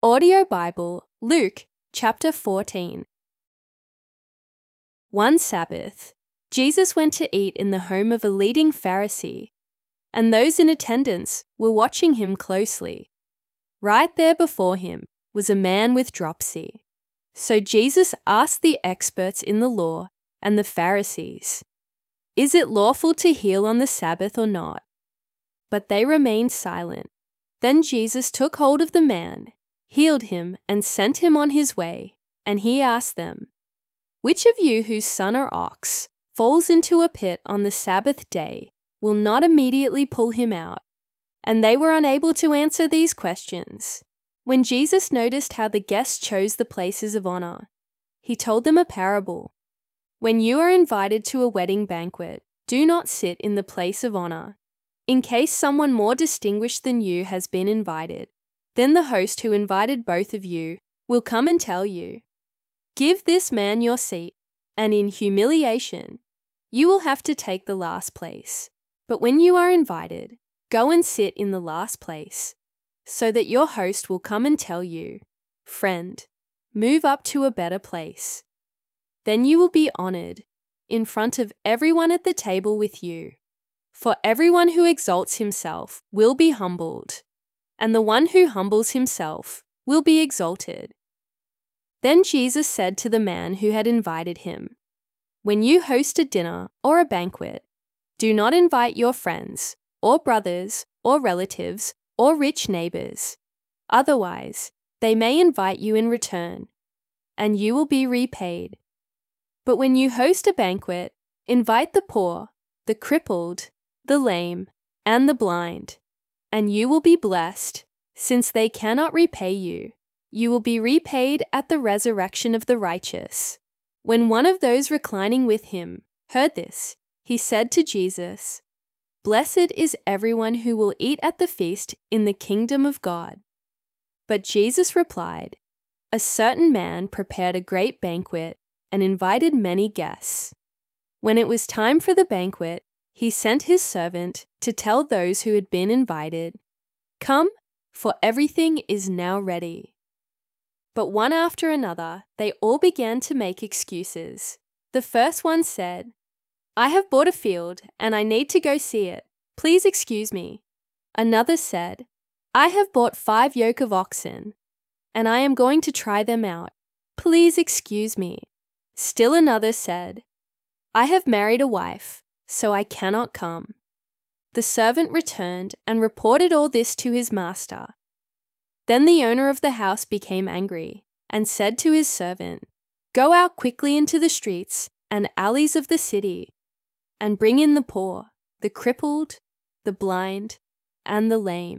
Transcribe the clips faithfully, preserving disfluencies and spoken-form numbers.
Audio Bible, Luke chapter fourteen. One Sabbath, Jesus went to eat in the home of a leading Pharisee, and those in attendance were watching him closely. Right there before him was a man with dropsy. So Jesus asked the experts in the law and the Pharisees, "Is it lawful to heal on the Sabbath or not?" But they remained silent. Then Jesus took hold of the man, healed him, and sent him on his way. And he asked them, "Which of you whose son or ox falls into a pit on the Sabbath day will not immediately pull him out?" And they were unable to answer these questions. When Jesus noticed how the guests chose the places of honor, he told them a parable. "When you are invited to a wedding banquet, do not sit in the place of honor, in case someone more distinguished than you has been invited. Then the host who invited both of you will come and tell you, 'Give this man your seat,' and in humiliation, you will have to take the last place. But when you are invited, go and sit in the last place, so that your host will come and tell you, 'Friend, move up to a better place.' Then you will be honored in front of everyone at the table with you. For everyone who exalts himself will be humbled, and the one who humbles himself will be exalted." Then Jesus said to the man who had invited him, "When you host a dinner or a banquet, do not invite your friends, or brothers, or relatives, or rich neighbors. Otherwise, they may invite you in return, and you will be repaid. But when you host a banquet, invite the poor, the crippled, the lame, and the blind, and you will be blessed, since they cannot repay you. You will be repaid at the resurrection of the righteous." When one of those reclining with him heard this, he said to Jesus, "Blessed is everyone who will eat at the feast in the kingdom of God." But Jesus replied, "A certain man prepared a great banquet and invited many guests. When it was time for the banquet, he sent his servant to tell those who had been invited, 'Come, for everything is now ready.' But one after another, they all began to make excuses. The first one said, 'I have bought a field, and I need to go see it. Please excuse me.' Another said, 'I have bought five yoke of oxen, and I am going to try them out. Please excuse me.' Still another said, 'I have married a wife, so I cannot come.' The servant returned and reported all this to his master. Then the owner of the house became angry and said to his servant, 'Go out quickly into the streets and alleys of the city and bring in the poor, the crippled, the blind, and the lame.'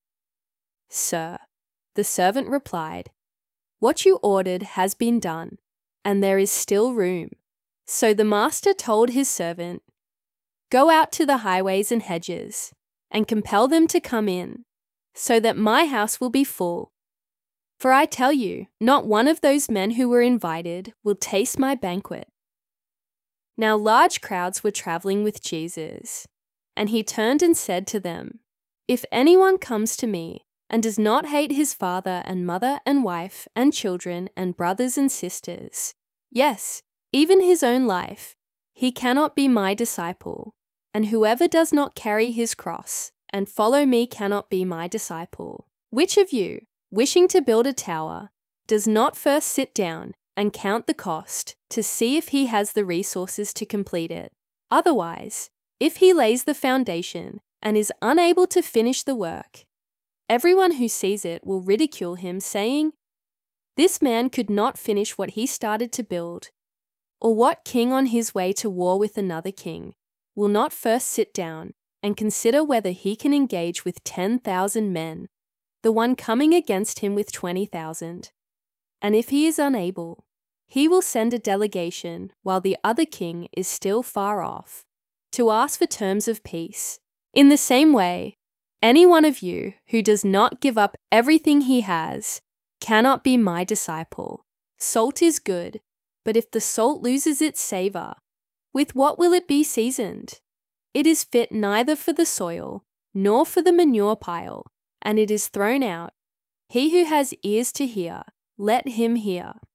'Sir,' the servant replied, 'what you ordered has been done, and there is still room.' So the master told his servant, 'Go out to the highways and hedges, and compel them to come in, so that my house will be full. For I tell you, not one of those men who were invited will taste my banquet.' Now large crowds were traveling with Jesus, and he turned and said to them, 'If anyone comes to me and does not hate his father and mother and wife and children and brothers and sisters, yes, even his own life, he cannot be my disciple. And whoever does not carry his cross and follow me cannot be my disciple. Which of you, wishing to build a tower, does not first sit down and count the cost to see if he has the resources to complete it? Otherwise, if he lays the foundation and is unable to finish the work, everyone who sees it will ridicule him, saying, 'This man could not finish what he started to build.' Or what king on his way to war with another king will not first sit down and consider whether he can engage with ten thousand men, the one coming against him with twenty thousand? And if he is unable, he will send a delegation while the other king is still far off, to ask for terms of peace. In the same way, any one of you who does not give up everything he has cannot be my disciple. Salt is good, but if the salt loses its savor, with what will it be seasoned? It is fit neither for the soil nor for the manure pile, and it is thrown out. He who has ears to hear, let him hear.